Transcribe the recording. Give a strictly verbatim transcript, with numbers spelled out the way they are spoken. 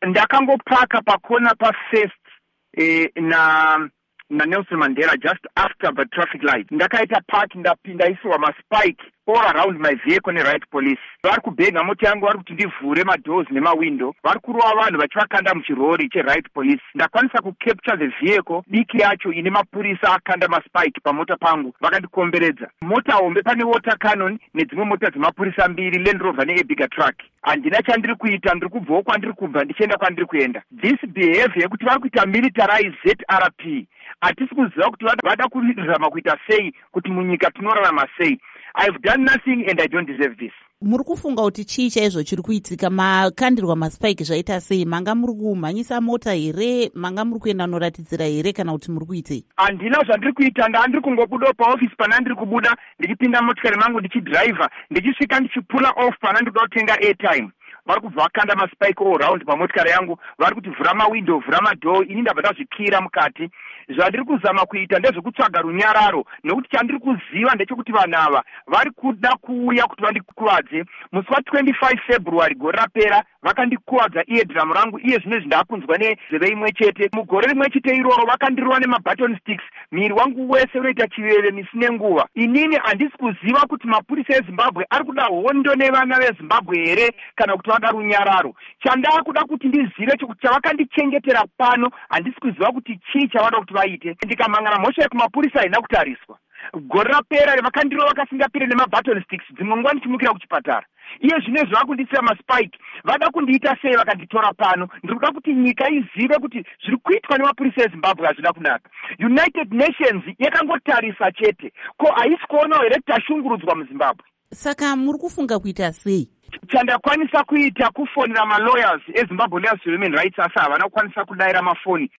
Ndakangopaka pakona pa First eh, na na Nelson Mandela just after the traffic light. Ndakaita park ndapinda isiwa ma spike all around my vehicle ne right police. Vari kubhenga moti yangu vari kuti ndivhure ma doors nema window. Vari kurova vanhu vachivakanda muchirori che right police. Ndakwanisa ku capture the vehicle diki yacho ine mapurisa akanda ma spike pamota pangu vakandikomberedza. Mota hombe pane water cannon nedzimwe mota dzemapurisa mbiri Land Rover ne bigger truck. Andina chandiri kuita ndiri kubvawo kwandiri kubva ndichienda kwandiri kuenda. This behavior yekuti vari kuita militarize Z R P hatisi kuziva kuti vada kurirama kuita sei kuti munyika tinorarama sei. I've done nothing and I don't deserve this. Muri kufunga kuti chii chaizvo chiri kuitika? Makandirwa maspike zvaita sei? Manga muri kumhanyisa mota here? Manga muri kuenda noratidzira here kana kuti muri kuitei? Handina zvandiri kuita, ndandiri kungobuda paofisi pana ndiri kubuda ndichipinda motikari mangu ndichidriver ndichisvika ndichipula off pana ndiri kuda kutenga airtime. Vari kubva vakanda maspike all round pamotikari yangu, vari kuti vhura mawindow, vhura madhoo, ini ndabva ndazvikira mukati. Zvandiri kuzama kuita ndezvekutsvaga runyararo, nekuti chandiri kuziva ndechekuti vanhu ava vari kuda kuuya kuti vandikuvadze. Musi wa twenty-five February gore rapera vakandikuvadza iye dhiramu rangu, iye zvino zvindakunzwa nezveve imwe chete. Mugore rimwe chete iroro vakandirova nema-button sticks, miri wangu wese unoita chiveve misi nenguva. Inini handisi kuziva kuti mapurisa eZimbabwe ari kuda hondo nevana veZimbabwe here kana kuti vada runyararo. Chandaa kuda kuti ndizive chekuti chavakandichengetera pano handisi kuziva kuti chii chavada kuti vaite. Ndikamhangana mhosva yekumapurisa haina kutariswa. Gore rapera vakandirova vakasingapire nema-button sticks, dzimwe nguva ndichimukira kuchipatara. Iye zvine zvavakundisira maspike vada kundiita sei vakanditora pano. Ndiri kuda kuti nyika izive kuti zviri kuitwa nemapurisa eZimbabwe hazvina kunaka. United Nations yakangotarisa chete, ko haisi kuonawo here kuti tashungurudzwa muZimbabwe. Saka muri kufunga kuita sei? Chandakwanisa kuita kufonera ma-lawyers eZimbabwe Lawyers for Human Rights, asi havana kukwanisa kudayira mafoni.